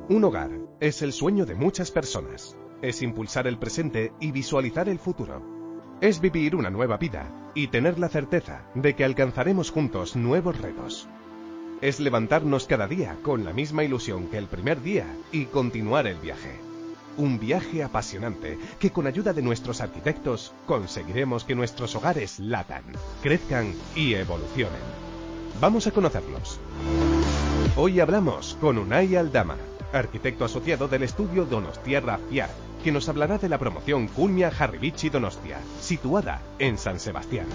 Un hogar es el sueño de muchas personas. Es impulsar el presente y visualizar el futuro. Es vivir una nueva vida y tener la certeza de que alcanzaremos juntos nuevos retos. Es levantarnos cada día con la misma ilusión que el primer día y continuar el viaje. Un viaje apasionante que con ayuda de nuestros arquitectos conseguiremos que nuestros hogares latan, crezcan y evolucionen. Vamos a conocerlos. Hoy hablamos con Unai Aldama, arquitecto asociado del estudio Donostiarra FIAR, que nos hablará de la promoción Culmia Harribitxi Donostia, situada en San Sebastián.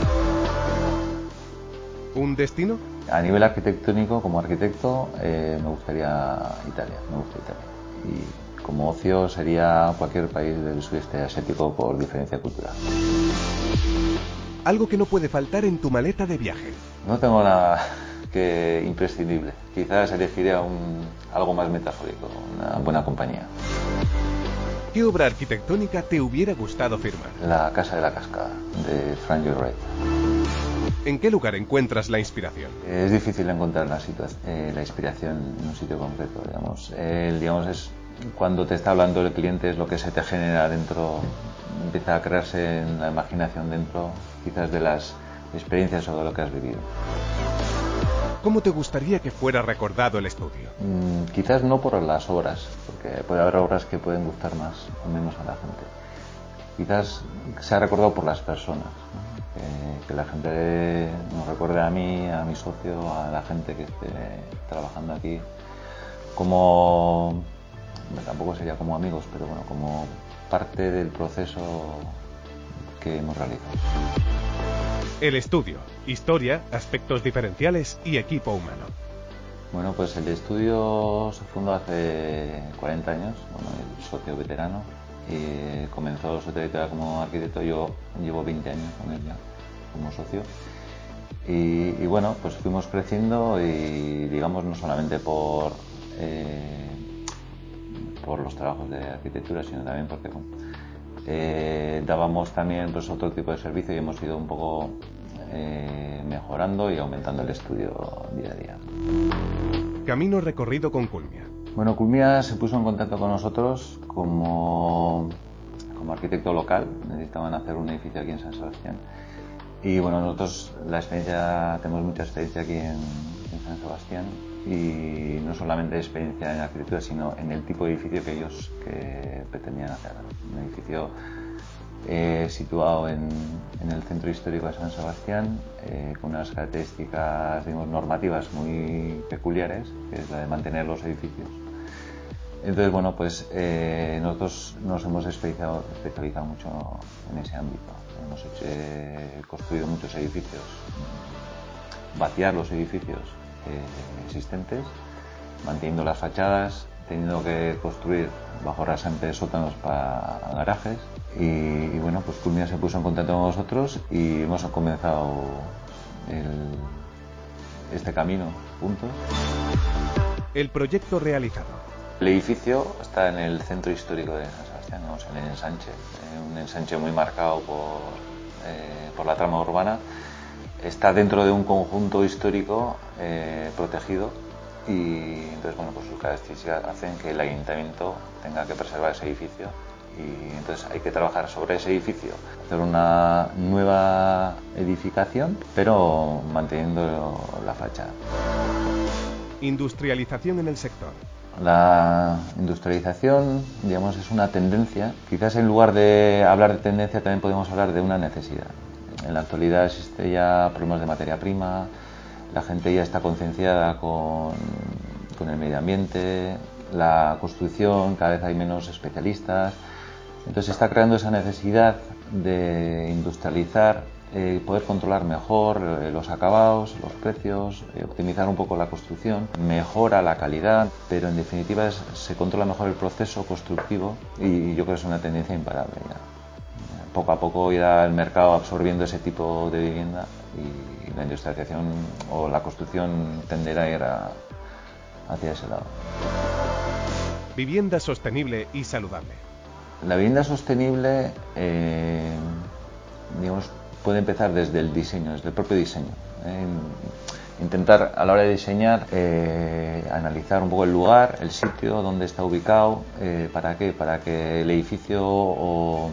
¿Un destino? A nivel arquitectónico, como arquitecto, me gustaría Italia, me gusta Italia. Y como ocio sería cualquier país del sudeste asiático por diferencia cultural. Algo que no puede faltar en tu maleta de viaje. No tengo nada que imprescindible. Quizás elegiría algo más metafórico, una buena compañía. ¿Qué obra arquitectónica te hubiera gustado firmar? La Casa de la Cascada, de Frank Lloyd Wright. ¿En qué lugar encuentras la inspiración? Es difícil encontrar la inspiración en un sitio concreto, digamos es cuando te está hablando el cliente, es lo que se te genera dentro, empieza a crearse en la imaginación dentro, quizás de las experiencias o de lo que has vivido. ¿Cómo te gustaría que fuera recordado el estudio? Quizás no por las obras, porque puede haber obras que pueden gustar más o menos a la gente. Quizás sea recordado por las personas, ¿no? Que la gente nos recuerde a mí, a mi socio, a la gente que esté trabajando aquí, como, tampoco sería como amigos, pero bueno, como parte del proceso que hemos realizado. El estudio, historia, aspectos diferenciales y equipo humano. Bueno, pues el estudio se fundó hace 40 años, bueno, el socio veterano. Comenzó su trayectoria como arquitecto, yo llevo 20 años con él ya, como socio. Y bueno, pues fuimos creciendo y digamos no solamente por los trabajos de arquitectura, sino también porque dábamos también pues otro tipo de servicio y hemos ido un poco mejorando y aumentando el estudio día a día. Camino recorrido con Culmia. Bueno, Culmia se puso en contacto con nosotros como arquitecto local, necesitaban hacer un edificio aquí en San Sebastián. Y bueno, nosotros tenemos mucha experiencia aquí en San Sebastián y no solamente experiencia en arquitectura, sino en el tipo de edificio que ellos pretendían hacer. Un edificio situado en el centro histórico de San Sebastián, con unas características, digamos, normativas muy peculiares, que es la de mantener los edificios. Entonces, bueno, pues nosotros nos hemos especializado mucho en ese ámbito. Hemos construido muchos edificios, vaciar los edificios existentes, manteniendo las fachadas, teniendo que construir bajo rasantes sótanos para garajes. Y bueno, pues Culmia se puso en contacto con nosotros y hemos comenzado este camino juntos. El proyecto realizado. El edificio está en el centro histórico de San Sebastián, en el ensanche, un ensanche muy marcado por la trama urbana. Está dentro de un conjunto histórico protegido y entonces, bueno, pues sus características hacen que el ayuntamiento tenga que preservar ese edificio y entonces hay que trabajar sobre ese edificio, hacer una nueva edificación, pero manteniendo la fachada. Industrialización en el sector. La industrialización, digamos, es una tendencia. Quizás en lugar de hablar de tendencia también podemos hablar de una necesidad. En la actualidad existe ya problemas de materia prima, la gente ya está concienciada con el medio ambiente, la construcción, cada vez hay menos especialistas. Entonces se está creando esa necesidad de industrializar, poder controlar mejor los acabados, los precios, optimizar un poco la construcción, mejora la calidad, pero en definitiva se controla mejor el proceso constructivo y yo creo que es una tendencia imparable ya. Poco a poco irá el mercado absorbiendo ese tipo de vivienda y la industrialización o la construcción tenderá a ir hacia ese lado. Vivienda sostenible y saludable. La vivienda sostenible, digamos, puede empezar desde el diseño, desde el propio diseño. Intentar a la hora de diseñar analizar un poco el lugar, el sitio, dónde está ubicado, ¿para qué? Para que el edificio o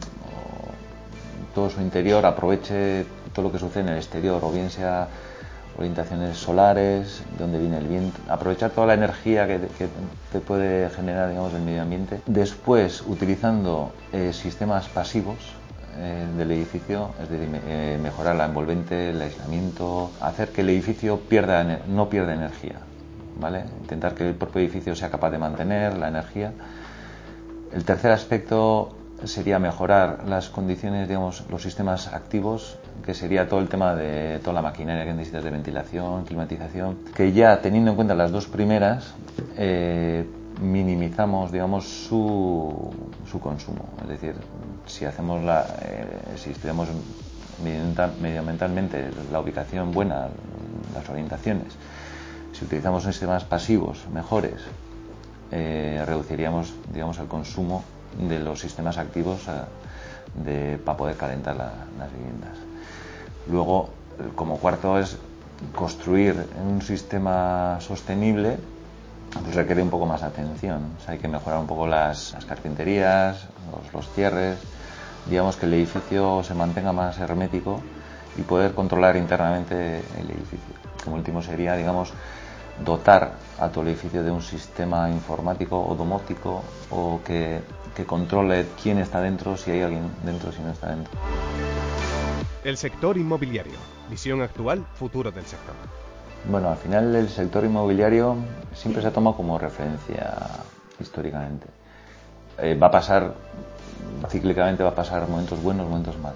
todo su interior aproveche todo lo que sucede en el exterior, o bien sea orientaciones solares, de donde viene el viento, aprovechar toda la energía que puede generar, digamos, el medio ambiente. Después, utilizando sistemas pasivos del edificio, es decir, mejorar la envolvente, el aislamiento, hacer que el edificio no pierda energía, ¿vale? Intentar que el propio edificio sea capaz de mantener la energía. El tercer aspecto sería mejorar las condiciones, digamos, los sistemas activos, que sería todo el tema de toda la maquinaria que necesitas de ventilación, climatización, que ya teniendo en cuenta las dos primeras, minimizamos, digamos, su consumo. Es decir, si hacemos si estudiamos medioambientalmente la ubicación buena, las orientaciones, si utilizamos sistemas pasivos mejores, reduciríamos, digamos, el consumo de los sistemas activos para poder calentar las viviendas. Luego, como cuarto, es construir en un sistema sostenible, pues requiere un poco más atención. O sea, hay que mejorar un poco las carpinterías, los cierres, digamos, que el edificio se mantenga más hermético y poder controlar internamente el edificio. Como último sería, digamos, dotar a todo el edificio de un sistema informático o domótico, o que controle quién está dentro, si hay alguien dentro, si no está dentro. El sector inmobiliario. Visión actual, futuro del sector. Bueno, al final el sector inmobiliario siempre se ha tomado como referencia históricamente. Va a pasar, cíclicamente va a pasar momentos buenos, momentos malos.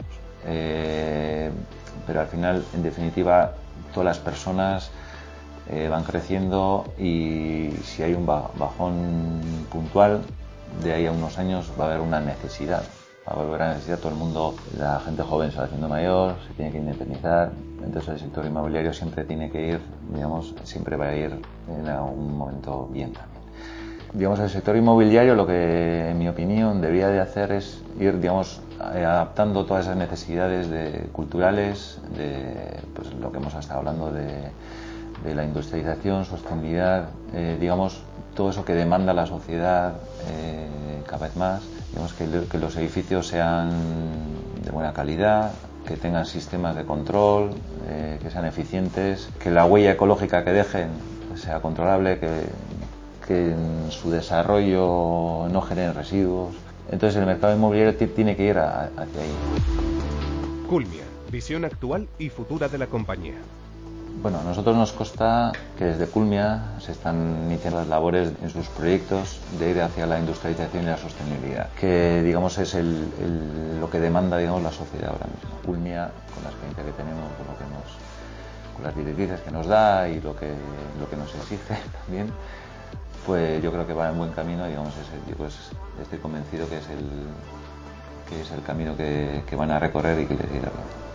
Pero al final, en definitiva, todas las personas van creciendo, y si hay un bajón puntual, de ahí a unos años va a haber una necesidad. Va a volver a necesidad, todo el mundo, la gente joven se va haciendo mayor, se tiene que independizar, entonces el sector inmobiliario siempre tiene que ir, digamos, siempre va a ir en algún momento bien también. Digamos, el sector inmobiliario, lo que en mi opinión debería de hacer es ir, digamos, adaptando todas esas necesidades culturales, de pues, lo que hemos estado hablando de la industrialización, sostenibilidad, digamos, todo eso que demanda la sociedad cada vez más. Digamos, que los edificios sean de buena calidad, que tengan sistemas de control, que sean eficientes, que la huella ecológica que dejen sea controlable, que en su desarrollo no generen residuos. Entonces el mercado inmobiliario tiene que ir hacia ahí. Culmia, visión actual y futura de la compañía. Bueno, a nosotros nos consta que desde Culmia se están iniciando las labores en sus proyectos de ir hacia la industrialización y la sostenibilidad, que digamos es lo que demanda, digamos, la sociedad ahora mismo. Culmia, con la experiencia que tenemos, con las directrices que nos da y lo que nos exige también, pues yo creo que va en buen camino. Digamos, yo pues estoy convencido que es el camino que van a recorrer y que les irá bien.